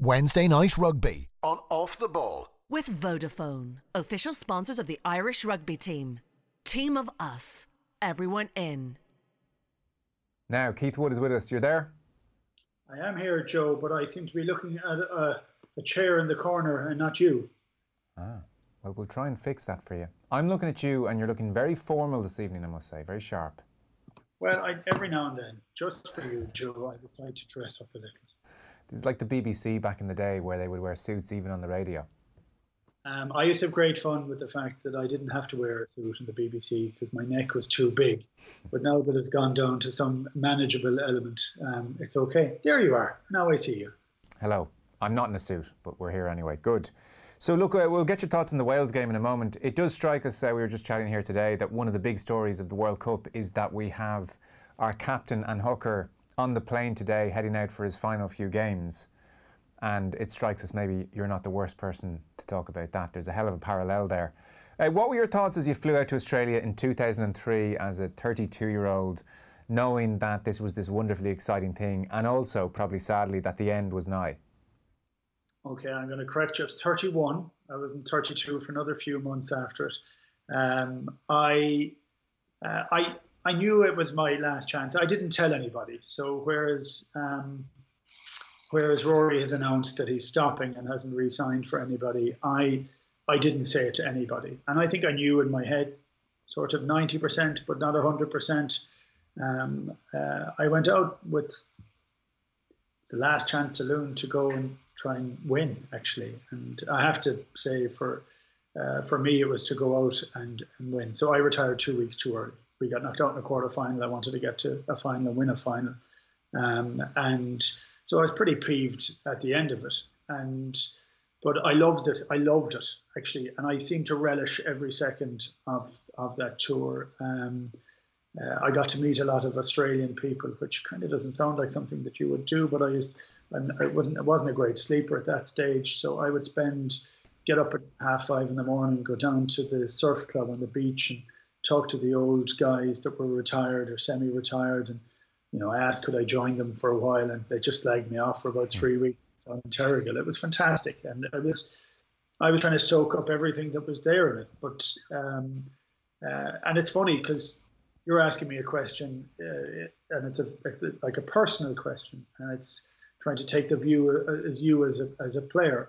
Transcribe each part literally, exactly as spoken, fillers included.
Wednesday Night Rugby on Off the Ball. With Vodafone, official sponsors of the Irish rugby team. Team of us. Everyone in. Now, Keith Wood is with us. You're there? I am here, Joe, but I seem to be looking at a, a chair in the corner and not you. Ah, well, we'll try and fix that for you. I'm looking at you and you're looking very formal this evening, I must say. Very sharp. Well, I, every now and then, just for you, Joe, I decide to dress up a little. This is like the B B C back in the day where they would wear suits even on the radio. Um, I used to have great fun with the fact that I didn't have to wear a suit in the B B C because my neck was too big. But now that it's gone down to some manageable element, um, it's okay. There you are. Now I see you. Hello. I'm not in a suit, but we're here anyway. Good. So look, uh, we'll get your thoughts on the Wales game in a moment. It does strike us, uh, we were just chatting here today, that one of the big stories of the World Cup is that we have our captain and hooker on the plane today heading out for his final few games. And it strikes us maybe you're not the worst person to talk about that. There's a hell of a parallel there. Uh, what were your thoughts as you flew out to Australia in two thousand three as a thirty-two-year-old, knowing that this was this wonderfully exciting thing, and also, probably sadly, that the end was nigh? Okay, I'm going to correct you. I was thirty-one. I was in thirty-two for another few months after it. Um, I, uh, I, I knew it was my last chance. I didn't tell anybody. So whereas... Um, Whereas Rory has announced that he's stopping and hasn't re-signed for anybody, I I didn't say it to anybody. And I think I knew in my head, sort of ninety percent, but not one hundred percent. Um, uh, I went out with the last chance saloon to go and try and win, actually. And I have to say, for uh, for me, it was to go out and, and win. So I retired two weeks too early. We got knocked out in a quarter-final. I wanted to get to a final and win a final. Um, and... So I was pretty peeved at the end of it, and but I loved it. I loved it actually, and I seemed to relish every second of of that tour. Um, uh, I got to meet a lot of Australian people, which kind of doesn't sound like something that you would do, but I used, and it wasn't it wasn't a great sleeper at that stage, so I would spend get up at half five in the morning, go down to the surf club on the beach, and talk to the old guys that were retired or semi-retired, and you know, I asked could I join them for a while, and they just slagged me off for about three weeks on Terrigal. It was fantastic, and I was, I was trying to soak up everything that was there in it. But um, uh, and it's funny because you're asking me a question, uh, and it's a it's a, like a personal question, and it's trying to take the view uh, as you as a as a player,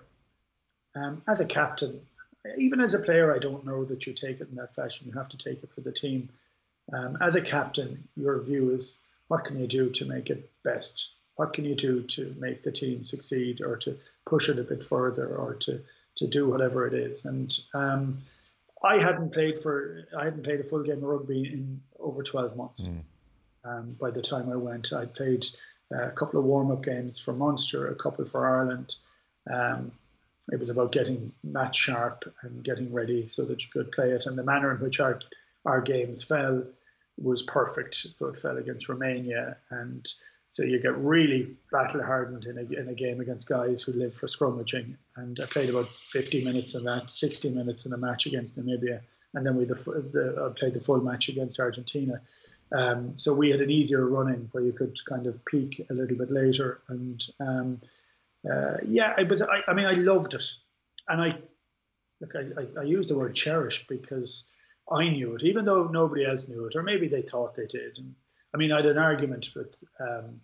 um, as a captain, even as a player. I don't know that you take it in that fashion. You have to take it for the team. Um, as a captain, your view is, what can you do to make it best? What can you do to make the team succeed, or to push it a bit further, or to, to do whatever it is? And um, I hadn't played for I hadn't played a full game of rugby in over twelve months. Mm. Um, by the time I went, I played a couple of warm-up games for Munster, a couple for Ireland. Um, it was about getting match sharp and getting ready so that you could play it. And the manner in which our our games fell was perfect. So it fell against Romania, and so you get really battle hardened in a, in a game against guys who live for scrummaging. And I played about fifty minutes of that, sixty minutes in a match against Namibia, and then we the, the I played the full match against Argentina. Um, so we had an easier run in where you could kind of peak a little bit later. And um, uh, yeah, it was. I, I mean, I loved it, and I look. I, I, I use the word cherish because I knew it, even though nobody else knew it, or maybe they thought they did. And I mean, I had an argument with um,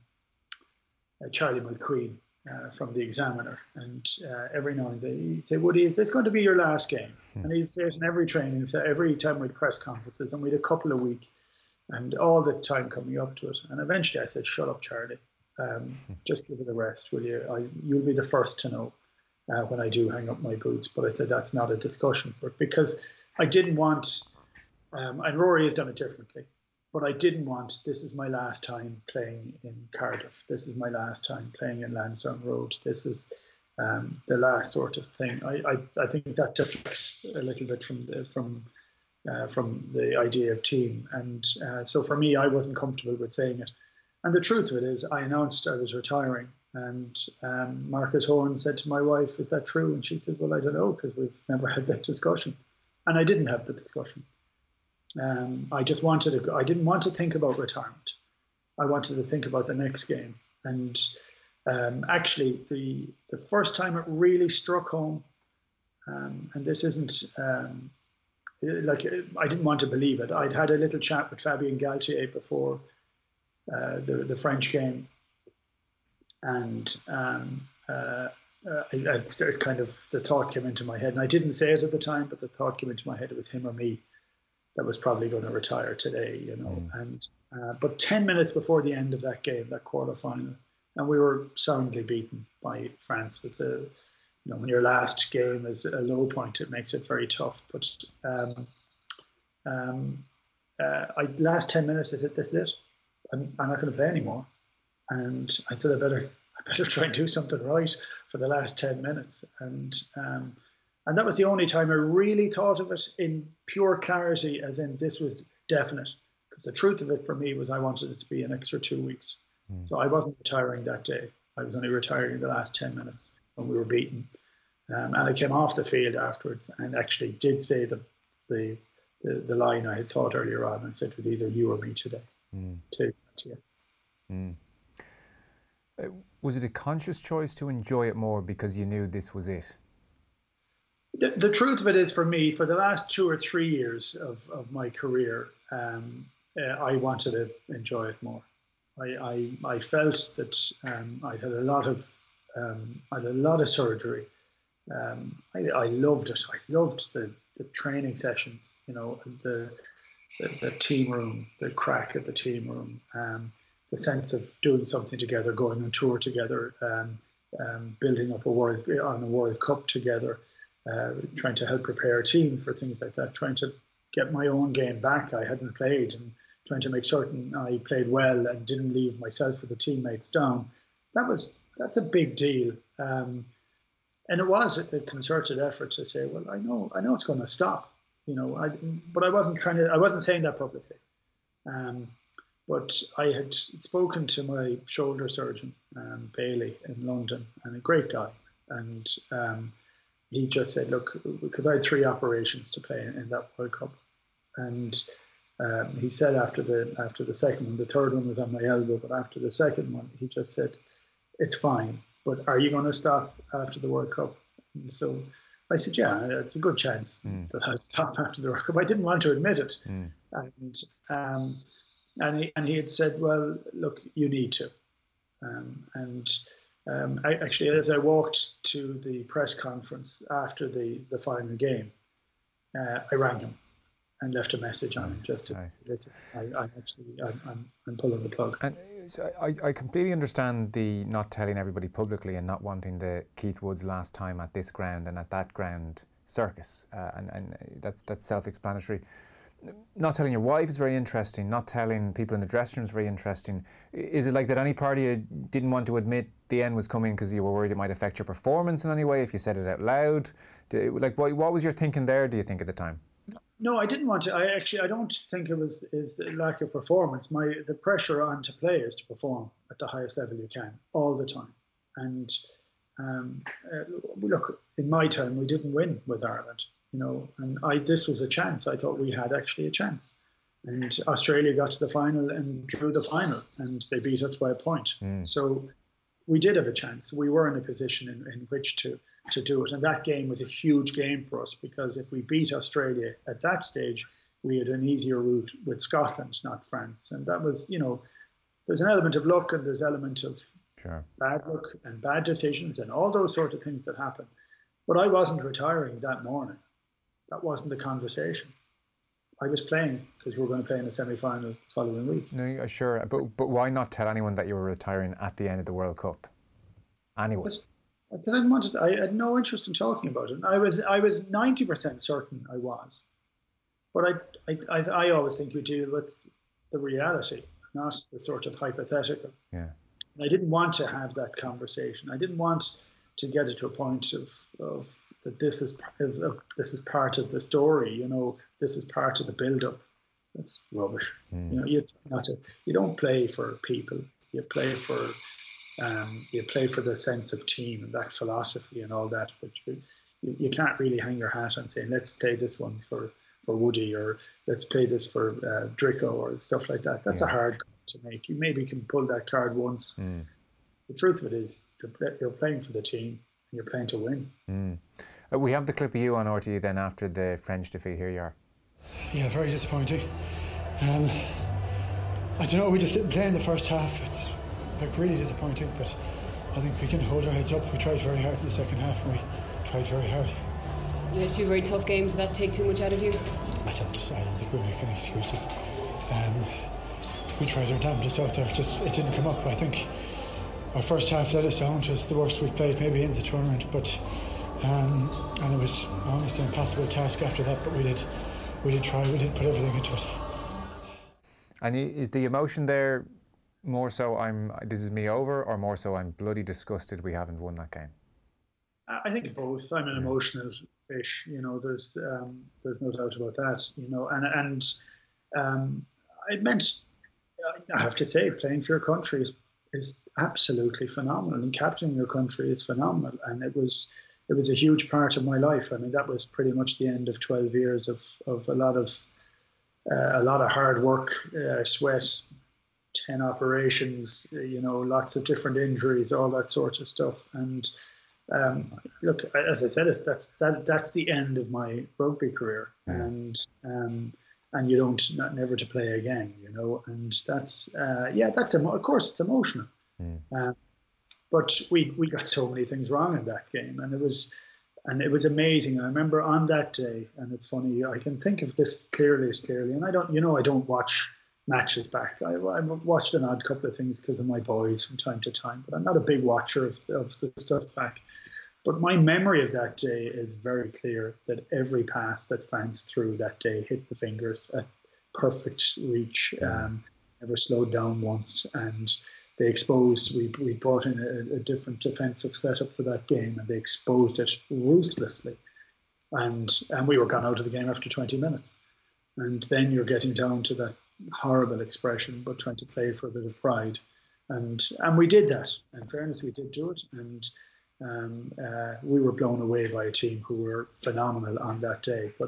uh, Charlie McQueen uh, from The Examiner, and uh, every now and then he'd say, "Woody, is this going to be your last game?" Hmm. And he'd say it in every training, so every time we'd press conferences, and we'd a couple a week, and all the time coming up to it. And eventually I said, "Shut up, Charlie. Um, just give it a rest, will you? I, you'll be the first to know uh, when I do hang up my boots." But I said, that's not a discussion for it, because I didn't want... Um, and Rory has done it differently, but I didn't want, this is my last time playing in Cardiff. This is my last time playing in Lansdowne Road. This is um, the last sort of thing. I, I, I think that deflects a little bit from the, from uh, from the idea of team. And uh, so for me, I wasn't comfortable with saying it. And the truth of it is, I announced I was retiring, and um, Marcus Horn said to my wife, "Is that true?" And she said, "Well, I don't know, because we've never had that discussion." And I didn't have the discussion. Um, I just wanted to, I didn't want to think about retirement. I wanted to think about the next game. And um, actually, the the first time it really struck home, um, and this isn't um, like I didn't want to believe it. I'd had a little chat with Fabien Galtier before uh, the the French game, and um, uh, uh, I, I started kind of the thought came into my head, and I didn't say it at the time, but the thought came into my head. It was him or me that was probably going to retire today, you know. Mm. And uh, but ten minutes before the end of that game, that quarter final, and we were soundly beaten by France. It's a, you know, when your last game is a low point, it makes it very tough. But um, um, uh, I last ten minutes, I said, "This is it. I'm, I'm not going to play anymore." And I said, "I better, I better try and do something right for the last ten minutes." And um, and that was the only time I really thought of it in pure clarity, as in this was definite. Because the truth of it for me was I wanted it to be an extra two weeks. Mm. So I wasn't retiring that day. I was only retiring the last ten minutes when we were beaten. Um, and I came off the field afterwards and actually did say the the the, the line I had thought earlier on. I said it was either you or me today. Mm. To, to you. Mm. Uh, was it a conscious choice to enjoy it more because you knew this was it? The, the truth of it is, for me, for the last two or three years of, of my career, um, uh, I wanted to enjoy it more. I I, I felt that um, I'd had a lot of um, I had a lot of surgery. Um, I, I loved it. I loved the, the training sessions. You know, the, the the team room, the crack at the team room, um, the sense of doing something together, going on tour together, um, um, building up a world on a World Cup together. Uh, trying to help prepare a team for things like that, trying to get my own game back. I hadn't played, and trying to make certain I played well and didn't leave myself or the teammates down. That was that's a big deal, um, and it was a concerted effort to say, well, I know, I know it's going to stop, you know. I, but I wasn't trying to. I wasn't saying that publicly. Um, but I had spoken to my shoulder surgeon, um, Bailey, in London, and a great guy, and. Um, He just said, look, because I had three operations to play in, in that World Cup. And um, he said after the after the second one, the third one was on my elbow, but after the second one, he just said, it's fine, but are you going to stop after the World Cup? And so I said, yeah, it's a good chance mm. that I'll stop after the World Cup. I didn't want to admit it. Mm. And um, and, he, and he had said, well, look, you need to. Um, and... Um, I, actually, as I walked to the press conference after the, the final game, uh, I rang him and left a message on him just to say, listen, I, I'm actually, I'm, I'm, I'm pulling the plug. And so I, I completely understand the not telling everybody publicly and not wanting the Keith Woods last time at this ground and at that ground circus, uh, and, and that's, that's self-explanatory. Not telling your wife is very interesting. Not telling people in the dressing room is very interesting. Is it like that any part of you didn't want to admit the end was coming because you were worried it might affect your performance in any way if you said it out loud? Like, what, what was your thinking there, do you think, at the time? No, I didn't want to. I actually, I don't think it was is the lack of performance. My the pressure on to play is to perform at the highest level you can all the time. And um, uh, look, in my time, we didn't win with Ireland. You know, and I this was a chance. I thought we had actually a chance. And Australia got to the final and drew the final, and they beat us by a point. Mm. So we did have a chance. We were in a position in, in which to, to do it. And that game was a huge game for us, because if we beat Australia at that stage, we had an easier route with Scotland, not France. And that was, you know, there's an element of luck and there's an element of sure. bad luck and bad decisions and all those sort of things that happen. But I wasn't retiring that morning. That wasn't the conversation. I was playing because we were going to play in the semi-final following week. No, sure, but but why not tell anyone that you were retiring at the end of the World Cup? Anyone? Because, because I wanted. I had no interest in talking about it. I was I was ninety percent certain I was, but I I I, I always think you deal with the reality, not the sort of hypothetical. Yeah. And I didn't want to have that conversation. I didn't want to get it to a point of of. that this is this is part of the story, you know, this is part of the build-up. That's rubbish. Mm. You know, you not to, you don't play for people. You play for um, you play for the sense of team and that philosophy and all that. But you, you can't really hang your hat on saying, let's play this one for, for Woody, or let's play this for uh, Drico or stuff like that. That's yeah. a hard card to make. You maybe can pull that card once. Mm. the truth of it is you're, you're playing for the team and you're playing to win. Mm. Uh, we have the clip of you on R T E then after the French defeat. Here you are. Yeah, very disappointing. Um, I don't know, we just didn't play in the first half. It's like really disappointing, but I think we can hold our heads up. We tried very hard in the second half and we tried very hard. You had two very tough games. Did that take too much out of you? I don't, I don't think we make any excuses. Um, we tried our damnedest out there, just it didn't come up. I think our first half let us down, just the worst we've played maybe in the tournament, but um, and it was almost an impossible task after that, but we did we did try, we did put everything into it. And is the emotion there more so I'm this is me over, or more so I'm bloody disgusted we haven't won that game? I think both. I'm an emotional fish, you know. There's um, there's no doubt about that, you know. And and um, I meant, I have to say, playing for your country is is absolutely phenomenal, and captaining your country is phenomenal. And it was it was a huge part of my life. I mean, that was pretty much the end of twelve years of of a lot of uh, a lot of hard work, uh, sweat, ten operations, you know, lots of different injuries, all that sort of stuff. And Um, look, as I said, that's that that's the end of my rugby career, and um, and you don't not, never to play again, you know, and that's uh, yeah, that's emo- of course it's emotional, mm. uh, but we we got so many things wrong in that game, and it was and it was amazing. I remember on that day, and it's funny, I can think of this clearly as clearly, and I don't, you know, I don't watch matches back. I, I watched an odd couple of things because of my boys from time to time, but I'm not a big watcher of, of the stuff back. But my memory of that day is very clear, that every pass that France threw that day hit the fingers at perfect reach, um, never slowed down once. And they exposed, we, we brought in a, a different defensive setup for that game, and they exposed it ruthlessly. And, and we were gone out of the game after twenty minutes. And then you're getting down to that horrible expression, but trying to play for a bit of pride. And and we did that. In fairness, we did do it. And um, uh, we were blown away by a team who were phenomenal on that day. But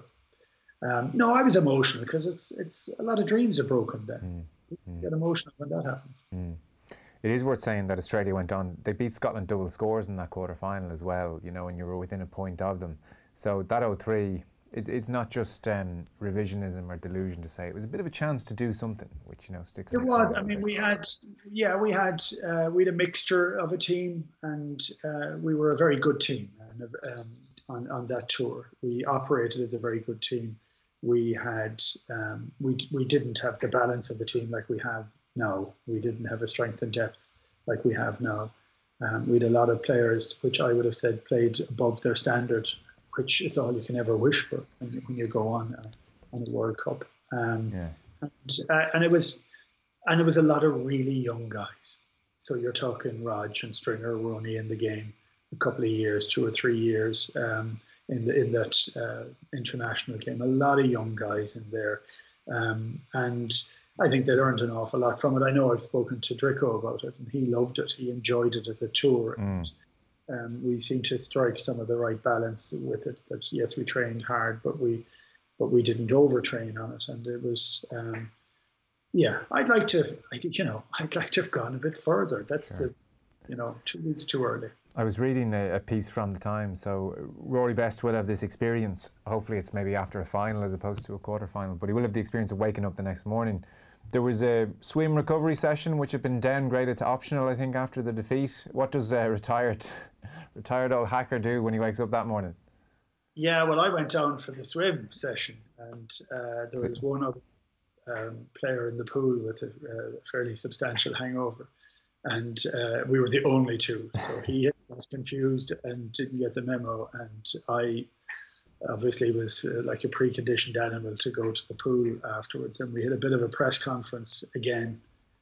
um, no, I was emotional because it's it's a lot of dreams are broken then. Mm. You get emotional when that happens. Mm. It is worth saying that Australia went on. They beat Scotland double scores in that quarter final as well, you know, and you were within a point of them. So that oh three, it, it's not just um, revisionism or delusion to say it was a bit of a chance to do something, which, you know, sticks. It was. I mean, we had, yeah, we had, uh, we had a mixture of a team, and uh, we were a very good team. And um, on on that tour, we operated as a very good team. We had, um, we we didn't have the balance of the team like we have now. We didn't have a strength and depth like we have now. Um, we had a lot of players, which I would have said played above their standard, which is all you can ever wish for when you, when you go on uh, on a World Cup. Um, yeah. and, uh, and it was, and it was a lot of really young guys. So you're talking Rog and Stringer were only in the game a couple of years, two or three years um, in the in that uh, international game. A lot of young guys in there, um, and I think they learned an awful lot from it. I know I've spoken to Drico about it, and he loved it. He enjoyed it as a tour. Mm. And, Um, we seem to strike some of the right balance with it. That yes, we trained hard, but we, but we didn't overtrain on it, and it was, um, yeah. I'd like to, I think, you know, I'd like to have gone a bit further. That's sure. the, you know, two weeks too early. I was reading a, a piece from the Times. So Rory Best will have this experience. Hopefully, it's maybe after a final as opposed to a quarter final, but he will have the experience of waking up the next morning. There was a swim recovery session which had been downgraded to optional, I think, after the defeat. What does a retired, retired old hacker do when he wakes up that morning? Yeah, well, I went down for the swim session, and uh, there was one other um, player in the pool with a, a fairly substantial hangover, and uh, we were the only two. So he was confused and didn't get the memo, and I obviously was uh, like a preconditioned animal to go to the pool afterwards, and we had a bit of a press conference again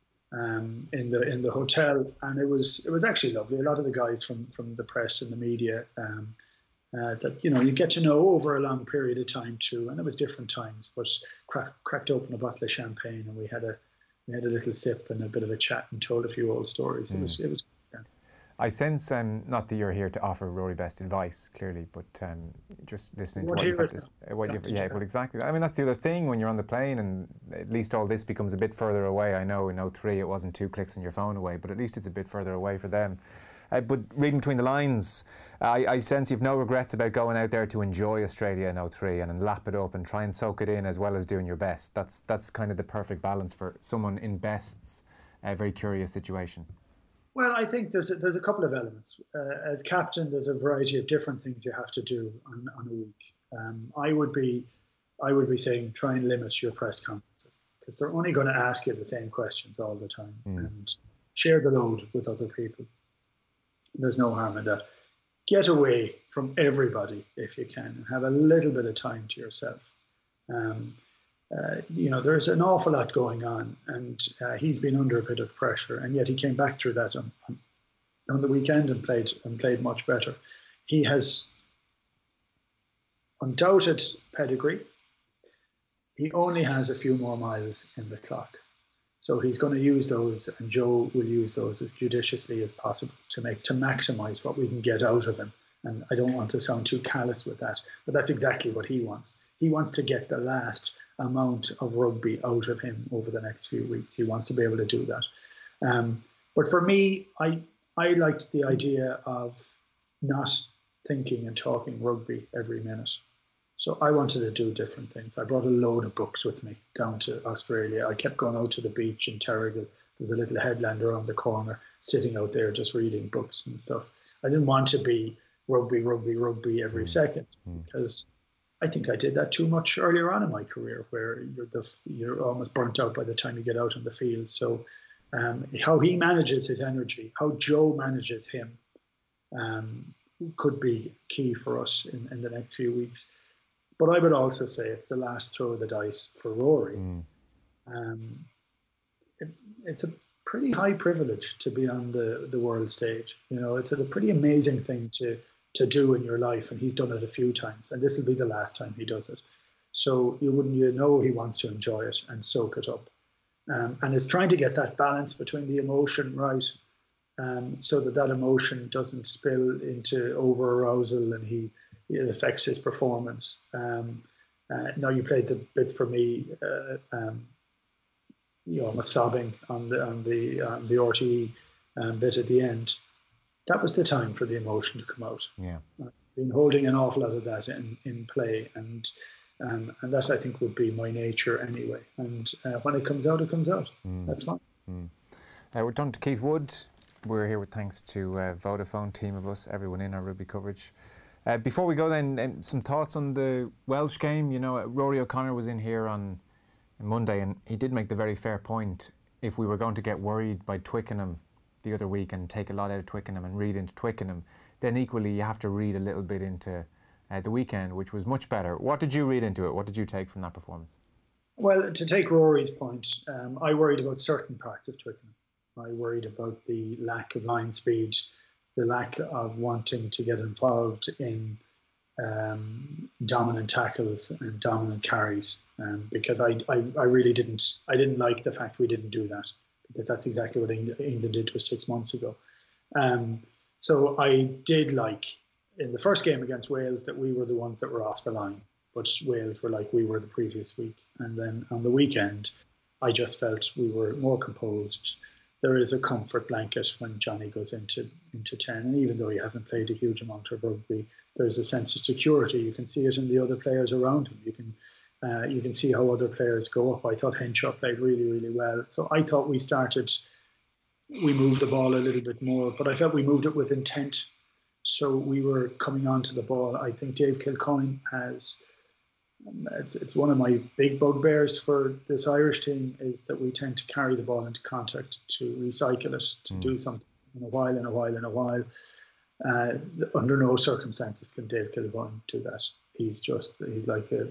um, in the in the hotel, and it was it was actually lovely. A lot of the guys from from the press and the media um, uh, that you know you get to know over a long period of time too, and it was different times. But crack, cracked open a bottle of champagne, and we had a we had a little sip and a bit of a chat and told a few old stories. It mm. was it was. Yeah. I sense, um, not that you're here to offer Rory best advice, clearly, but um, just listening What to what you've here had is to, uh, what now. you've, yeah, well, exactly. I mean, that's the other thing when you're on the plane, and at least all this becomes a bit further away. I know in oh three it wasn't two clicks on your phone away, but at least it's a bit further away for them. Uh, but reading between the lines, I, I sense you've no regrets about going out there to enjoy Australia in oh three and, and lap it up and try and soak it in as well as doing your best. That's that's kind of the perfect balance for someone in Best's uh, very curious situation. Well, I think there's a, there's a couple of elements. Uh, as captain, there's a variety of different things you have to do on, on a week. Um, I would be I would be saying try and limit your press conferences, because they're only going to ask you the same questions all the time, mm. and share the load with other people. There's no harm in that. Get away from everybody if you can, and have a little bit of time to yourself. Um, uh, you know, there's an awful lot going on, and uh, he's been under a bit of pressure, and yet he came back through that on, on, on the weekend and played and played much better. He has undoubted pedigree. He only has a few more miles in the clock. So he's going to use those, and Joe will use those as judiciously as possible to make to maximise what we can get out of him. And I don't want to sound too callous with that, but that's exactly what he wants. He wants to get the last amount of rugby out of him over the next few weeks. He wants to be able to do that. Um, but for me, I I liked the idea of not thinking and talking rugby every minute. So I wanted to do different things. I brought a load of books with me down to Australia. I kept going out to the beach in Terrigal. There's a little headland around the corner, sitting out there just reading books and stuff. I didn't want to be rugby, rugby, rugby every second, because I think I did that too much earlier on in my career, where you're the, you're almost burnt out by the time you get out on the field. So um, how he manages his energy, how Joe manages him, um, could be key for us in, in the next few weeks. But I would also say it's the last throw of the dice for Rory. Mm. Um, it, it's a pretty high privilege to be on the, the world stage. You know, it's a pretty amazing thing to to do in your life, and he's done it a few times, and this will be the last time he does it. So you wouldn't you know he wants to enjoy it and soak it up, um, and it's trying to get that balance between the emotion right, um, so that that emotion doesn't spill into over arousal and he. It affects his performance. Um, uh, now you played the bit for me, uh, um, you know, almost sobbing on the on the on the R T E um, bit at the end. That was the time for the emotion to come out. Yeah, I've been holding an awful lot of that in, in play, and um, and that I think would be my nature anyway. And uh, when it comes out, it comes out. Mm. That's fine. Mm. Uh, we're done to Keith Wood. We're here with thanks to uh, Vodafone, team of us, everyone in our rugby coverage. Uh, before we go then, um, some thoughts on the Welsh game. You know, Rory O'Connor was in here on Monday, and he did make the very fair point. If we were going to get worried by Twickenham the other week and take a lot out of Twickenham and read into Twickenham, then equally you have to read a little bit into uh, the weekend, which was much better. What did you read into it? What did you take from that performance? Well, to take Rory's point, um, I worried about certain parts of Twickenham. I worried about the lack of line speed, the lack of wanting to get involved in um, dominant tackles and dominant carries, um, because I, I, I really didn't I didn't like the fact we didn't do that, because that's exactly what England, England did to us six months ago. Um, so I did like in the first game against Wales that we were the ones that were off the line, but Wales were like we were the previous week. And then on the weekend, I just felt we were more composed. There is a comfort blanket when Johnny goes into into ten, and even though he hasn't played a huge amount of rugby, there's a sense of security. You can see it in the other players around him. You can uh, you can see how other players go up. I thought Henshaw played really, really well. So I thought we started, we moved the ball a little bit more, but I felt we moved it with intent. So we were coming onto the ball. I think Dave Kilcoyne has. It's it's one of my big bugbears for this Irish team is that we tend to carry the ball into contact, to recycle it, to mm. do something in a while, in a while, in a while. Uh, under no circumstances can Dave Kilcoyne do that. He's just, he's like a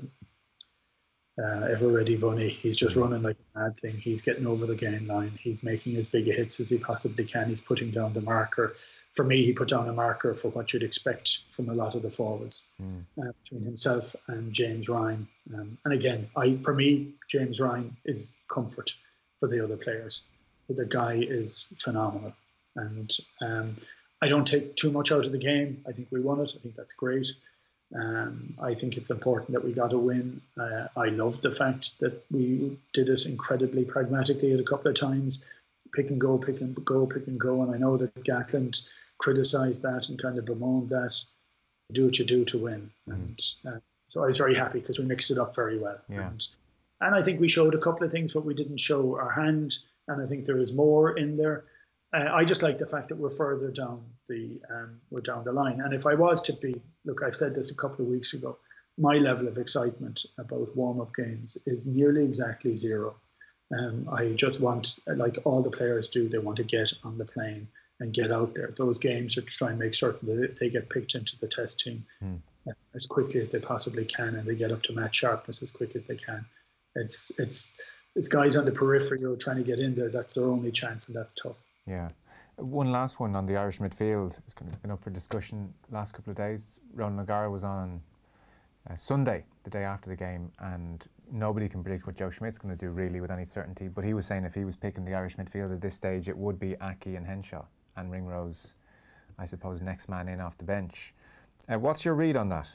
uh, ever-ready bunny. He's just running like a mad thing. He's getting over the gain line. He's making as big a hits as he possibly can. He's putting down the marker. For me, he put down a marker for what you'd expect from a lot of the forwards, mm. uh, between himself and James Ryan. Um, and again, I for me, James Ryan is comfort for the other players. The guy is phenomenal. And um, I don't take too much out of the game. I think we won it. I think that's great. Um, I think it's important that we got a win. Uh, I love the fact that we did it incredibly pragmatically at a couple of times. Pick and go, pick and go, pick and go. And I know that Gatland criticised that and kind of bemoaned that. Do what you do to win. Mm. And uh, so I was very happy because we mixed it up very well. Yeah. And, and I think we showed a couple of things, but we didn't show our hand. And I think there is more in there. Uh, I just like the fact that we're further down the um, we're down the line. And if I was to be, look, I've said this a couple of weeks ago, my level of excitement about warm-up games is nearly exactly zero. Um, I just want, like all the players do, they want to get on the plane and get out there. Those games are to try and make certain that they get picked into the test team mm. as quickly as they possibly can, and they get up to match sharpness as quick as they can. It's it's it's guys on the periphery who are trying to get in there. That's their only chance, and that's tough. Yeah. One last one on the Irish midfield. It's kind of been up for discussion last couple of days. Ronan O'Gara was on uh, Sunday, the day after the game, and nobody can predict what Joe Schmidt's going to do really with any certainty. But he was saying if he was picking the Irish midfield at this stage, it would be Aki and Henshaw, and Ringrose, I suppose, next man in off the bench. Uh, what's your read on that?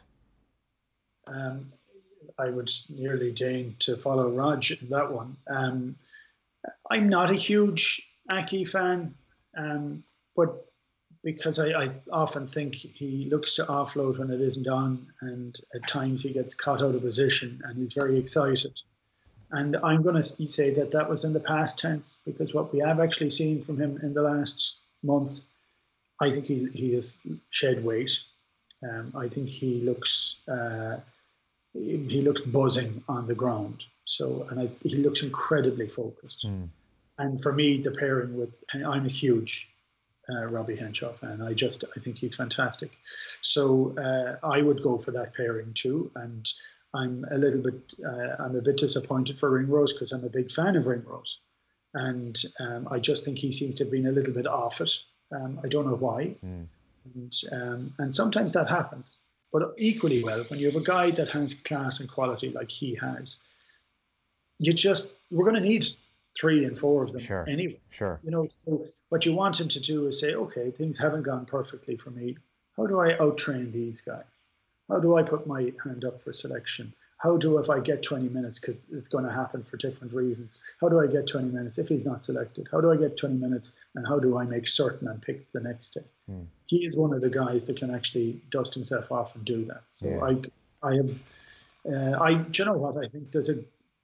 Um, I would nearly deign to follow Raj in that one. Um, I'm not a huge Aki fan, um, but because I, I often think he looks to offload when it isn't on, and at times he gets caught out of position and he's very excited. And I'm going to say that that was in the past tense, because what we have actually seen from him in the last month, I think he, he has shed weight. Um, I think he looks uh, he looks buzzing on the ground. So, and I, he looks incredibly focused. Mm. And for me, the pairing with, I'm a huge uh, Robbie Henshaw fan. I just, I think he's fantastic. So uh, I would go for that pairing too. And I'm a little bit, uh, I'm a bit disappointed for Ringrose because I'm a big fan of Ringrose. And um, I just think he seems to have been a little bit off it. Um, I don't know why. Mm. And, um, and sometimes that happens. But equally well, when you have a guy that has class and quality like he has, you just, we're going to need three and four of them sure. anyway. Sure. You know, so what you want him to do is say, okay, things haven't gone perfectly for me. How do I out-train these guys? How do I put my hand up for selection? How do, if I get twenty minutes, because it's going to happen for different reasons, how do I get twenty minutes if he's not selected? How do I get twenty minutes, and how do I make certain I'm picked the next day? Mm. He is one of the guys that can actually dust himself off and do that. So yeah. I, I have, uh, I, do you know what? I think there's a,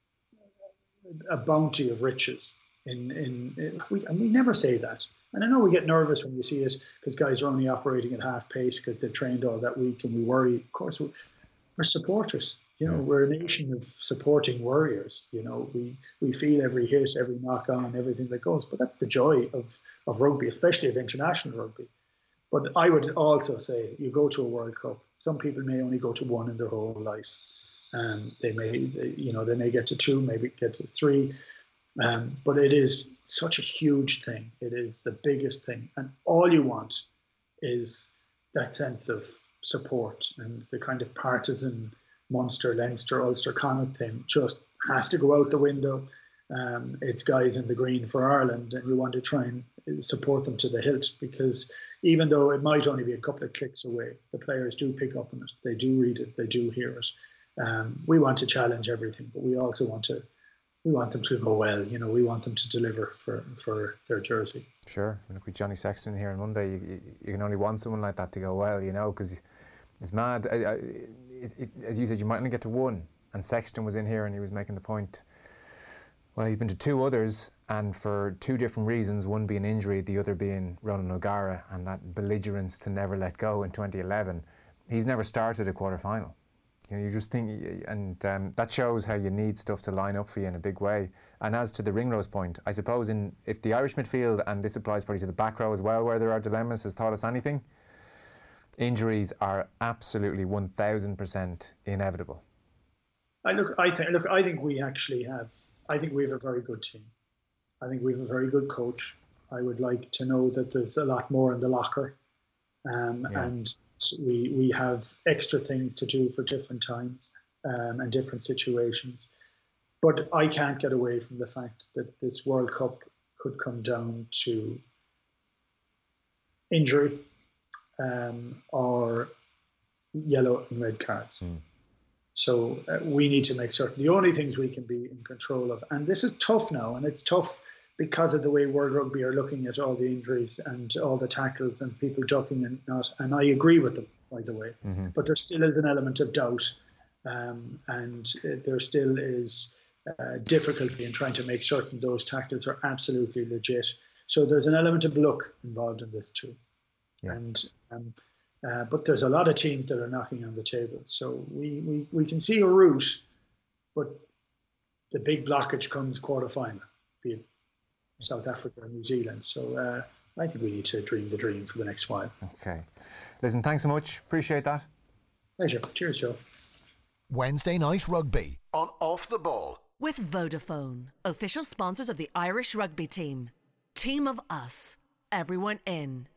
a bounty of riches in, in, in we, and we never say that. And I know we get nervous when you see it because guys are only operating at half pace because they've trained all that week, and we worry. Of course, we're, we're supporters. You know, we're a nation of supporting warriors. You know, we, we feel every hit, every knock on, everything that goes. But that's the joy of, of rugby, especially of international rugby. But I would also say you go to a World Cup. Some people may only go to one in their whole life. Um, they may, they, you know, they may get to two, maybe get to three. Um, but it is such a huge thing. It is the biggest thing. And all you want is that sense of support, and the kind of partisan Munster, Leinster, Ulster, Connacht thing just has to go out the window. Um, it's guys in the green for Ireland, and you want to try and support them to the hilt, because even though it might only be a couple of clicks away, the players do pick up on it. They do read it. They do hear it. Um, we want to challenge everything, but we also want to we want them to go well. You know, we want them to deliver for, for their jersey. Sure. Look, with Johnny Sexton here on Monday, you, you, you can only want someone like that to go well, you know, because it's mad. I, I, it, it, as you said, you might only get to one. And Sexton was in here and he was making the point, well, he's been to two others, and for two different reasons, one being injury, the other being Ronan O'Gara and that belligerence to never let go in twenty eleven. He's never started a quarter-final. You know, you just think, and um, that shows how you need stuff to line up for you in a big way. And as to the Ringrose point, I suppose in if the Irish midfield, and this applies probably to the back row as well, where there are dilemmas, has taught us anything, injuries are absolutely one thousand percent inevitable. I look, I think, look, I think we actually have. I think we have a very good team. I think we have a very good coach. I would like to know that there's a lot more in the locker, um, yeah. and we we have extra things to do for different times um, and different situations. But I can't get away from the fact that this World Cup could come down to injury um, or yellow and red cards. Mm. So uh, we need to make certain the only things we can be in control of, and this is tough now, and it's tough because of the way World Rugby are looking at all the injuries and all the tackles and people ducking and not. And I agree with them, by the way, mm-hmm. but there still is an element of doubt, um, and uh, there still is uh, difficulty in trying to make certain those tackles are absolutely legit. So there's an element of luck involved in this too, yeah. and. Um, Uh, but there's a lot of teams that are knocking on the table. So we, we, we can see a route, but the big blockage comes quarterfinal, be it South Africa or New Zealand. So uh, I think we need to dream the dream for the next while. Okay. Listen, thanks so much. Appreciate that. Pleasure. Cheers, Joe. Wednesday Night Rugby on Off the Ball. With Vodafone, official sponsors of the Irish rugby team. Team of us, everyone in.